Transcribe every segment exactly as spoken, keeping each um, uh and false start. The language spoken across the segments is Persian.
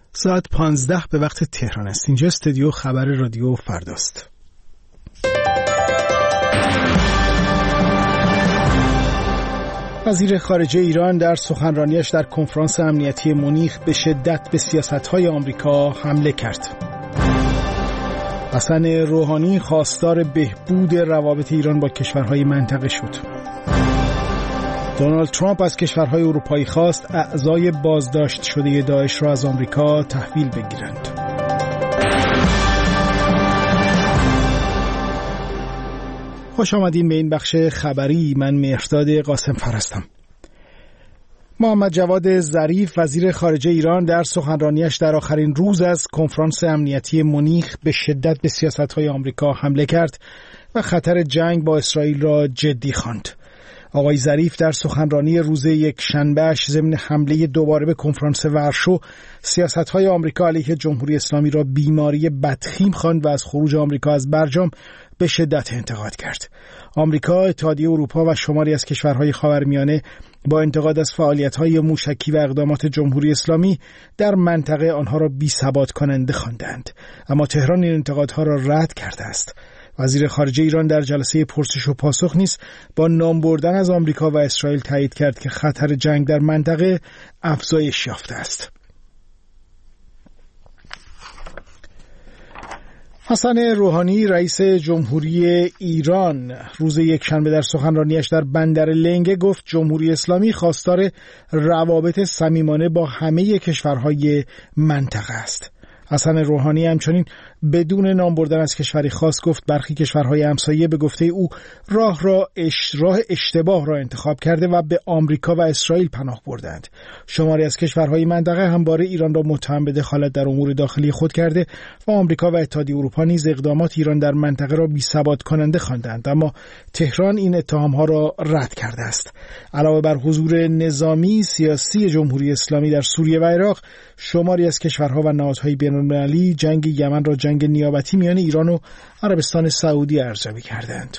ساعت پانزده به وقت تهران است. اینجا استودیو خبر رادیو فرداست. وزیر خارجه ایران در سخنرانیش در کنفرانس امنیتی مونیخ به شدت به سیاست‌های آمریکا حمله کرد. حسن روحانی خواستار بهبود روابط ایران با کشورهای منطقه شد. دونالد ترامپ از کشورهای اروپایی خواست اعضای بازداشت شده داعش را از آمریکا تحویل بگیرند. خوش آمدین به این بخش خبری. من مهرداد قاسم فر هستم. محمد جواد ظریف وزیر خارجه ایران در سخنرانیش در آخرین روز از کنفرانس امنیتی مونیخ به شدت به سیاست‌های آمریکا حمله کرد و خطر جنگ با اسرائیل را جدی خواند. آقای ظریف در سخنرانی روز یک شنبهش ضمن حمله دوباره به کنفرانس ورشو سیاست‌های آمریکا علیه جمهوری اسلامی را بیماری بدخیم خواند و از خروج آمریکا از برجام به شدت انتقاد کرد. آمریکا، اتحادیه اروپا و شماری از کشورهای خاورمیانه با انتقاد از فعالیت‌های موشکی و اقدامات جمهوری اسلامی در منطقه آنها را بی‌ثبات کننده خواندند، اما تهران این انتقادها را رد کرده است. وزیر خارجه ایران در جلسه پرسش و پاسخ نیز با نام بردن از آمریکا و اسرائیل تایید کرد که خطر جنگ در منطقه افزایش یافته است. حسن روحانی رئیس جمهوری ایران روز یکشنبه در سخنرانیش در بندر لنگه گفت جمهوری اسلامی خواستار روابط صمیمانه با همه کشورهای منطقه است. حسن روحانی همچنین بدون نام بردن از کشوری خاص گفت برخی کشورهای همسایه به گفته او راه را اش... راه اشتباه را انتخاب کرده و به آمریکا و اسرائیل پناه بردند. شماری از کشورهای منطقه همواره ایران را متهم به دخالت در امور داخلی خود کرده و آمریکا و اتحادیه اروپا نیز اقدامات ایران در منطقه را بی‌ثبات کننده خواندند، اما تهران این اتهام‌ها را رد کرده است. علاوه بر حضور نظامی سیاسی جمهوری اسلامی در سوریه و عراق، شماری از کشورها و نهادهای بین‌المللی جنگ یمن را جنگ نیابتی میان ایران و عربستان سعودی ارزیابی کردند.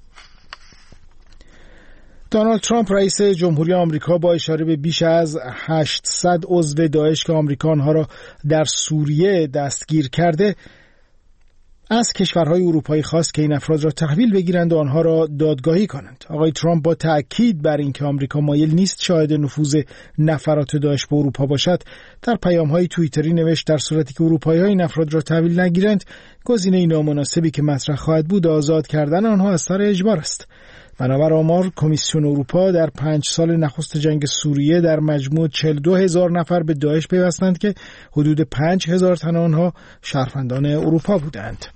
دونالد ترامپ رئیس جمهوری آمریکا با اشاره به بیش از هشتصد عضو داعش که آمریکا آنها را در سوریه دستگیر کرده از کشورهای اروپایی خواست که این افراد را تحویل بگیرند و آنها را دادگاهی کنند. آقای ترامپ با تأکید بر اینکه آمریکا مایل نیست شاهد نفوذ نفرات داعش به اروپا باشد، در پیام‌های توییتری نوشت در صورتی که اروپایی‌ها این افراد را تحویل نگیرند، گزینه نامناسبی که مطرح خواهد بود آزاد کردن آنها از سر اجبار است. بنابر آمار کمیسیون اروپا در پنج سال نخست جنگ سوریه در مجموع چهل و دو هزار نفر به داعش پیوستند که حدود پنج هزار تن آنها شهروندان اروپا بودند.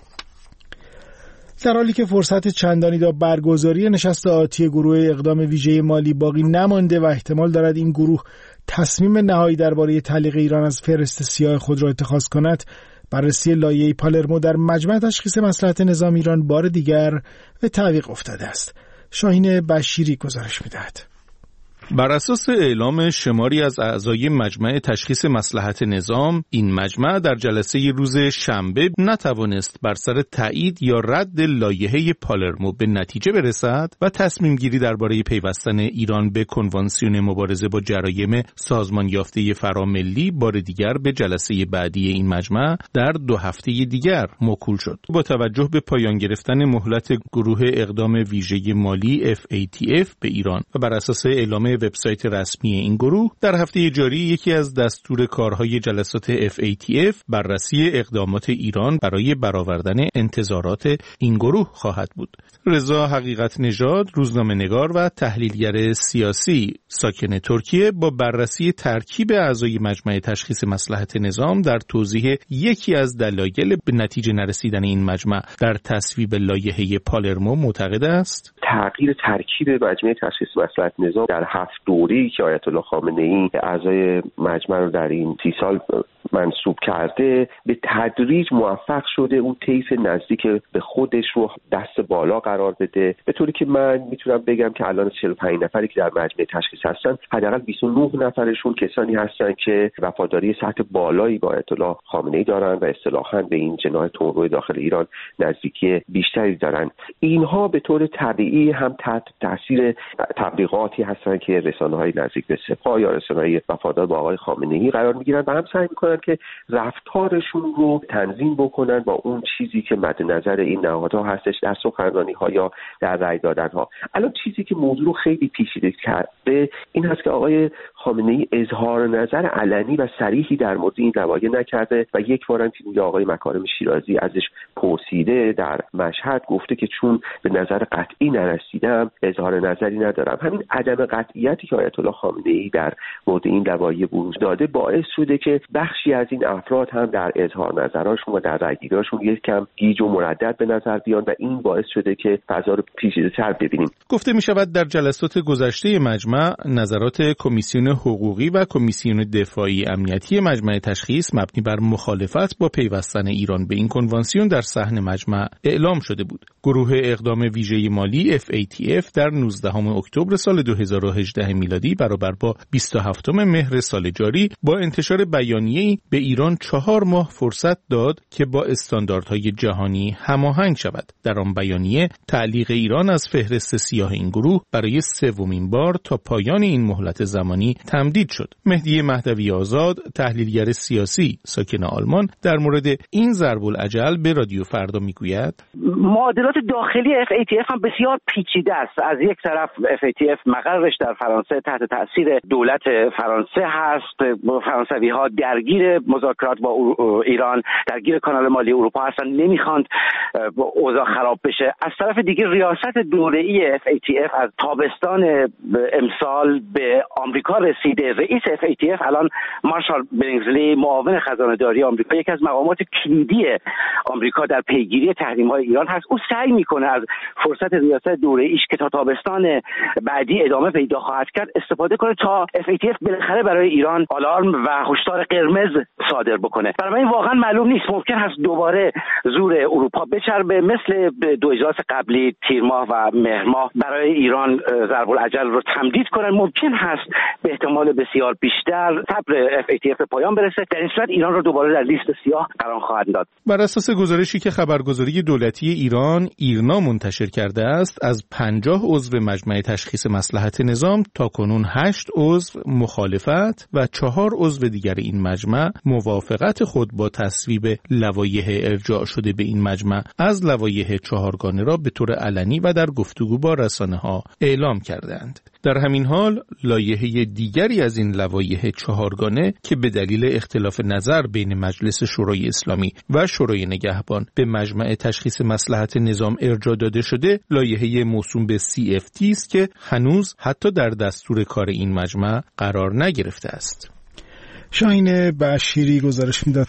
در حالی که فرصت چندانی تا برگزاری نشست آتی گروه اقدام ویژه مالی باقی نمانده و احتمال دارد این گروه تصمیم نهایی درباره تعلیق ایران از فهرست سیاه خود را اتخاذ کند، بررسی لایحه پالرمو در مجمع تشخیص مصلحت نظام ایران بار دیگر به تعویق افتاده است. شاهین بشیری گزارش می‌دهد. بر اساس اعلام شماری از اعضای مجمع تشخیص مصلحت نظام، این مجمع در جلسه روز شنبه نتوانست بر سر تایید یا رد لایحه پالرمو به نتیجه برسد و تصمیم گیری درباره پیوستن ایران به کنوانسیون مبارزه با جرایم سازمان یافته فراملی بار دیگر به جلسه بعدی این مجمع در دو هفته دیگر موکول شد. با توجه به پایان گرفتن مهلت گروه اقدام ویژه مالی اف ای تی اف به ایران و بر اساس اعلام وبسایت رسمی این گروه، در هفته جاری یکی از دستور کارهای جلسات اف ای تی اف بررسی اقدامات ایران برای برآوردن انتظارات این گروه خواهد بود. رضا حقیقت نژاد، روزنامه‌نگار و تحلیلگر سیاسی ساکن ترکیه، با بررسی ترکیب اعضای مجمع تشخیص مصلحت نظام در توضیح یکی از دلایل به نتیجه نرسیدن این مجمع در تصویب لایحه پالرمو معتقد است تغییر ترکیب مجمع تشخیص مصلحت نظام در هفت دوره‌ای که آیت الله خامنه‌ای اعضای مجمع رو در این سی سال منصوب کرده به تدریج موفق شده اون طیف نزدیک به خودش رو دست بالا قرار بده، به طوری که من میتونم بگم که الان چهل و پنج نفری که در مجمع تشخیص هستن حداقل بیست و نه نفرشون کسانی هستن که وفاداری سطح بالایی با آیت الله خامنه‌ای دارن و اصطلاحاً به این جناح تندرو داخل ایران نزدیکی بیشتری دارن. اینها به طور طبیعی هم تحت تاثیر تبلیغاتی هستن که رسانه‌های نزدیک به سپاه یا رسانه‌های وفادار با آقای خامنه‌ای قرار میگیرن و هم سعی میکنن که رفتارشون رو تنظیم بکنن با اون چیزی که مد نظر این نهادها هستش در سخنرانی‌ها یا در رأی دادن‌ها. الان چیزی که موضوع رو خیلی پیچیده کرده این هست که آقای خامنه‌ای اظهار نظر علنی و صریحی در مورد این روایه نکرده و یک بار هم که آقای مکارم شیرازی ازش پرسیده در مشهد گفته که چون به نظر قطعی نرسیدم اظهار نظری ندارم. همین عدم قطعیتی که آیت الله خامنه‌ای در مورد این روایه بروز داده باعث شده که بخشی از این افراد هم در اظهار نظرشون و در رأی‌گیری‌هاشون یک کم گیج و مردد به نظر بیان و این باعث شده که فضا رو پیچیده‌تر ببینیم. گفته می شود در جلسات گذشته مجمع نظرات کمیسیون حقوقی و کمیسیون دفاعی امنیتی مجمع تشخیص مبنی بر مخالفت با پیوستن ایران به این کنوانسیون در صحن مجمع اعلام شده بود. گروه اقدام ویژه مالی اف ای تی اف در نوزدهم اکتبر سال دو هزار و هجده میلادی برابر با بیست و هفتم مهر سال جاری با انتشار بیانیه‌ای به ایران چهار ماه فرصت داد که با استانداردهای جهانی هماهنگ شود. در آن بیانیه تعلیق ایران از فهرست سیاه این گروه برای سومین بار تا پایان این مهلت زمانی تمدید شد. مهدی مهدوی آزاد، تحلیلگر سیاسی ساکن آلمان، در مورد این ضرب العجل به رادیو فردا میگوید: معادلات داخلی اف ای تی اف هم بسیار پیچیده است. از یک طرف اف ای تی اف مقرش در فرانسه تحت تاثیر دولت فرانسه هست. فرانسوی ها درگیر مذاکرات با ایران، درگیر کانال مالی اروپا هستن، نمیخواند اوضاع خراب بشه. از طرف دیگه ریاست دوره‌ای اف ای تی اف از تابستان امسال به آمریکا رسیده. رئیس اف ای تی اف الان مارشال برینگزلی، معاون خزانه‌داری آمریکا، یکی از مقامات کلیدی آمریکا در پیگیری تحریم‌های ایران هست. او سعی میکنه از فرصت ریاست دوره‌ایش که تا تابستان بعدی ادامه پیدا خواهد کرد استفاده کنه تا اف ای تی اف بالاخره برای ایران آلارم و هشدار قرمز صادر بکنه. برای این واقعا معلوم نیست، ممکن هست دوباره زور اروپا بچربه مثل دو اجلاس قبلی تیر ماه و مهر ماه برای ایران ضرب العجل رو تمدید کنن. ممکن هست به احتمال بسیار بیشتر صبر اف ای تی اف به پایان برسه. در این صورت ایران رو دوباره در لیست سیاه قرار خواهد داد. بر اساس گزارشی که خبرگزاری دولتی ایران ایرنا منتشر کرده است، از پنجاه عضو مجمع تشخیص مصلحت نظام تاکنون هشت عضو مخالفت و چهار عضو دیگر این مجمع موافقت خود با تصویب لوایح ارجاع شده به این مجمع از لوایح چهارگانه را به طور علنی و در گفتگو با رسانه‌ها اعلام کردند. در همین حال لایحه دیگری از این لوایح چهارگانه که به دلیل اختلاف نظر بین مجلس شورای اسلامی و شورای نگهبان به مجمع تشخیص مصلحت نظام ارجاع داده شده، لایحه موسوم به سی اف تی است که هنوز حتی در دستور کار این مجمع قرار نگرفته است. شاهین بشیری گزارش میداد.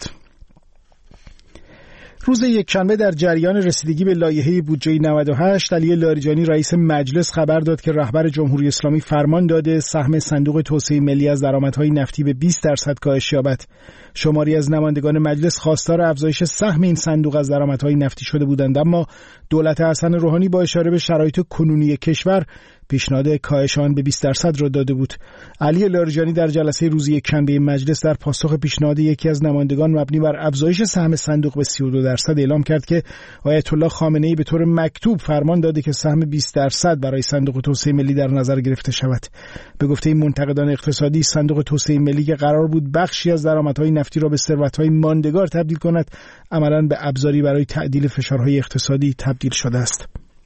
روز یکشنبه در جریان رسیدگی به لایحه بودجه نود و هشت، علی لاریجانی رئیس مجلس خبر داد که رهبر جمهوری اسلامی فرمان داده سهم صندوق توسعه ملی از درآمدهای نفتی به بیست درصد کاهش یابد. شماری از نمایندگان مجلس خواستار افزایش سهم این صندوق از درآمدهای نفتی شده بودند، اما دولت حسن روحانی با اشاره به شرایط کنونی کشور پیشنهاد کاهش آن به بیست درصد را داده بود. علی لاریجانی در جلسه روز یکشنبه مجلس در پاسخ پیشنهاد یکی از نمایندگان مبنی بر افزایش سهم صندوق به سی و دو درصد اعلام کرد که آیت الله خامنه‌ای به طور مکتوب فرمان داده که سهم بیست درصد برای صندوق توسعه ملی در نظر گرفته شود. به گفته این منتقدان اقتصادی، صندوق توسعه ملی که قرار بود بخشی از درآمدهای نفتی را به ثروت‌های ماندگار تبدیل کند، عملاً به ابزاری برای تعدیل فشارهای اقتصادی تبدیل شده است.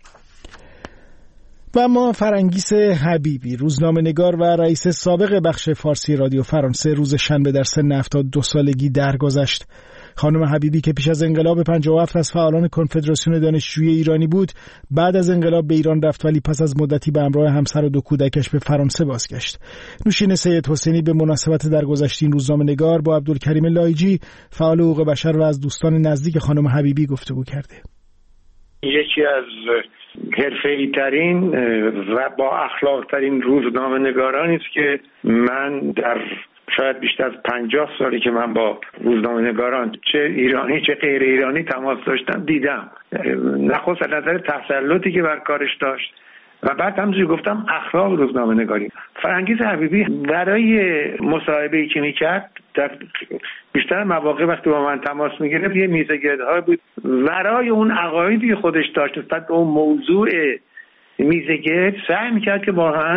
و اما فرنگیس حبیبی، روزنامه‌نگار و رئیس سابق بخش فارسی رادیو فرانسه، روز شنبه در سن هفتاد و دو سالگی درگذشت. خانم حبیبی که پیش از انقلاب پنجاه و هفت از فعالان کنفدراسیون دانشجویی ایرانی بود، بعد از انقلاب به ایران رفت ولی پس از مدتی به همراه همسر و دو کودکش به فرانسه بازگشت. نوشین سید حسینی به مناسبت درگذشت این روزنامه‌نگار با عبدالکریم لایجی، فعال حقوق بشر و از دوستان نزدیک خانم حبیبی گفتگو کرده. یکی از حرفه‌ای ترین و با اخلاق ترین روزنامه‌نگارانی است که من در شاید بیشتر از پنجاه سالی که من با روزنامه‌نگاران چه ایرانی چه غیر ایرانی تماس داشتم دیدم. نخست از نظر تسلطی که بر کارش داشت و بعد همونجوری گفتم اخلاق روزنامه‌نگاری. فرنگیس حبیبی برای مصاحبه‌ای که می‌کرد در بیشتر مواقع وقتی با من تماس می‌گرفت یه میزگردها بود برای اون عقایدی خودش داشت نسبت به اون موضوع میزگرد، سعی می‌کرد که واقعاً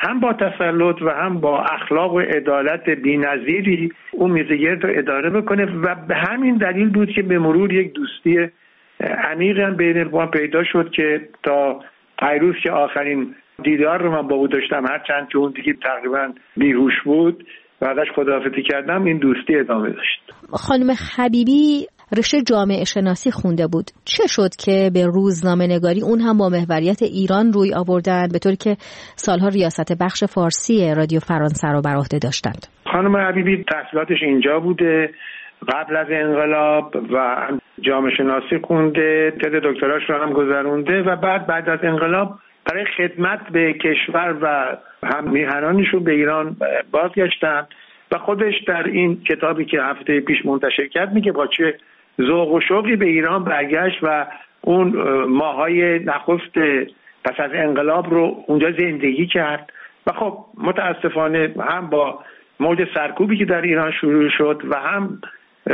هم با تسلط و هم با اخلاق و عدالت بی‌نظیری اون میزگرد رو اداره بکنه و به همین دلیل بود که به مرور یک دوستی عمیق هم بین ما پیدا شد که تا پیروز که آخرین دیدار رو من با او داشتم، هرچند که اون دیگه تقریبا بیهوش بود و ازش خداحافظی کردم، این دوستی ادامه داشت. خانم حبیبی رشته جامعه شناسی خونده بود. چه شد که به روزنامه نگاری اون هم با محوریت ایران روی آوردن، به طوری که سالها ریاست بخش فارسی رادیو فرانسه رو بر عهده داشتند؟ خانم حبیبی تحصیلاتش اینجا بوده، قبل از انقلاب و جامعه شناسی خونده، تز دکتراش رو هم گذرونده و بعد بعد از انقلاب برای خدمت به کشور و هم میهنانشون به ایران بازگشتن و خودش در این کتابی که هفته پیش منتشر کرد میگه با چه ذوق و شوقی به ایران برگشت و اون ماهای نخست پس از انقلاب رو اونجا زندگی کرد و خب متاسفانه هم با موج سرکوبی که در ایران شروع شد و هم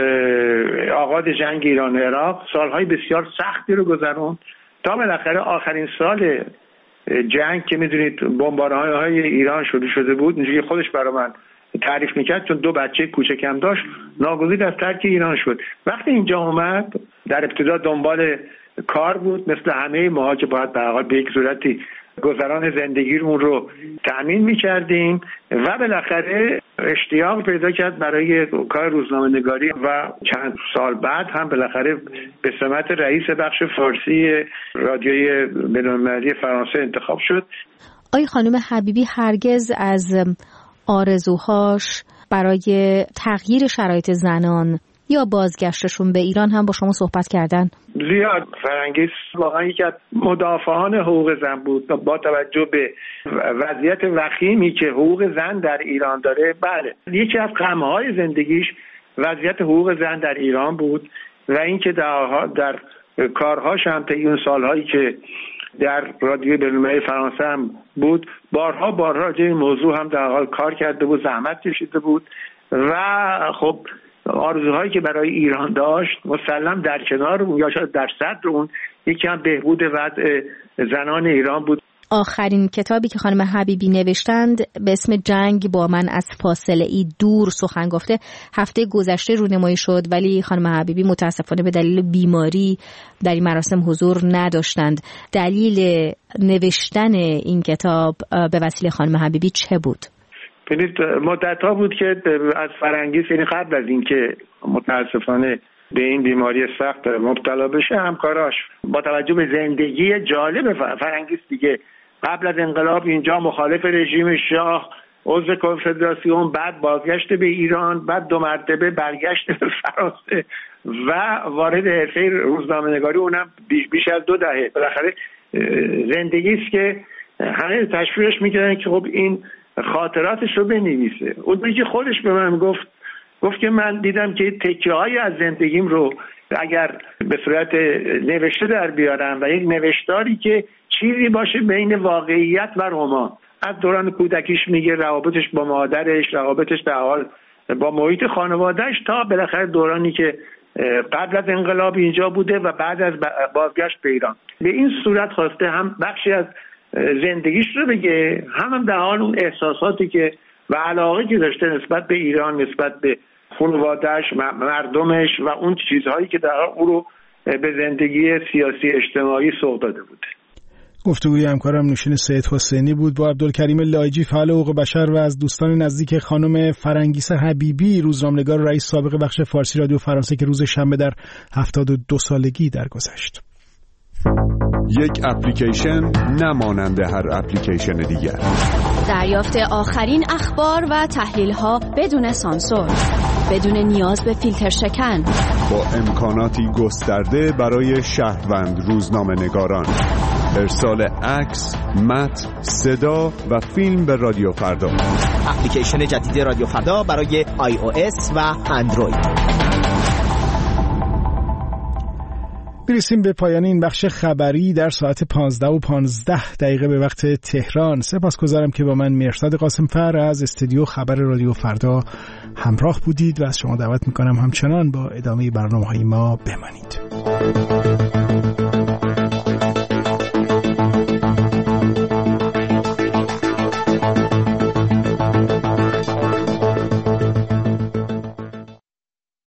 آغاز جنگ ایران و عراق سالهای بسیار سختی رو گذروند تا بالاخره آخرین سال جنگ که میدونید بمباران‌های ایران شروع شده بود، اینجوری خودش برای من تعریف میکرد، چون دو بچه کوچکم داشت، ناگزیر از ترک ایران شد. وقتی اینجا اومد در ابتدا دنبال کار بود مثل همه ما که باید به حال به یک صورتی گذران زندگیمون رو تأمین میکردیم و بالاخره اشتیاق پیدا کرد برای کار روزنامه نگاری و چند سال بعد هم بالاخره به سمت رئیس بخش فارسی رادیوی بین‌المللی فرانسه انتخاب شد. آقای خانم حبیبی هرگز از آرزوهاش برای تغییر شرایط زنان یا بازگشتشون به ایران هم با شما صحبت کردن؟ زیاد. فرنگیس واقعا یکی از مدافعان حقوق زن بود با توجه به وضعیت وخیمی که حقوق زن در ایران داره. بله، یکی از غم‌های زندگیش وضعیت حقوق زن در ایران بود و اینکه در, در کارهاش هم طی اون سالهایی که در رادیو بین‌المللی فرانسه هم بود بارها بارها راجع این موضوع هم در حال کار کرده بود، زحمت کشیده بود و خب آرزوهایی که برای ایران داشت مسلم در کنار اون یا شاید در صدر اون یکی هم بهبود وضع زنان ایران بود. آخرین کتابی که خانم حبیبی نوشتند به اسم جنگ با من از فاصله ای دور سخن گفته هفته گذشته رونمایی شد، ولی خانم حبیبی متاسفانه به دلیل بیماری در این مراسم حضور نداشتند. دلیل نوشتن این کتاب به وسیله خانم حبیبی چه بود؟ ببینید مدت‌ها بود که از فرنگیس، یعنی قبل از اینکه متاسفانه به این بیماری سخت مبتلا بشه، همکاراش با توجه به زندگی جالب فرنگیس دیگه قبل از انقلاب اینجا مخالف رژیم شاه، عضو کنفدراسیون، بعد بازگشت به ایران، بعد دو مرتبه برگشت به فرانسه و وارد حرفه روزنامه‌نگاری، اونم بیش از دو دهه. بالاخره زندگی است که همه تشویقش می‌کردن که خب این خاطراتش رو بنویسه. اون که خودش به من گفت گفت که من دیدم که تکه‌هایی از زندگیم رو اگر به صورت نوشته در بیارم و یک نوشتاری که چیزی باشه بین واقعیت و رمان، از دوران کودکیش میگه، روابطش با مادرش، روابطش در حال با محیط خانوادهش، تا بالاخره دورانی که قبل از انقلاب اینجا بوده و بعد از بازگشت به ایران. به این صورت خواسته هم بخشی از زندگیش رو بگه، هم, هم در حال اون احساساتی که و علاقه که داشته نسبت به ایران، نسبت به خانواده‌اش، مردمش و اون چیزهایی که در حال او رو به زندگی سیاسی اجتماعی سوق داده بود. گفتگوی همکارم نوشین سید حسینی بود با عبدالکریم لایجی، فعال حقوق بشر و از دوستان نزدیک خانم فرنگیس حبیبی، روزنامه‌نگار رئیس سابق بخش فارسی رادیو فرانسه که روز شنبه در هفتاد و دو سالگی درگذشت. یک اپلیکیشن نمانند هر اپلیکیشن دیگر. دریافت آخرین اخبار و تحلیل‌ها بدون سانسور، بدون نیاز به فیلتر شکن، با امکاناتی گسترده برای شهروند روزنامه‌نگاران. ارسال عکس، متن، صدا و فیلم به رادیو فردا. اپلیکیشن جدید رادیو فردا برای آی او اس و اندروید. برسیم به پایان این بخش خبری در ساعت پانزده و پانزده دقیقه به وقت تهران. سپاسگزارم که با من مرشد قاسمفر از استودیو خبر رادیو فردا همراه بودید و از شما دعوت میکنم همچنان با ادامه برنامه‌های ما بمانید.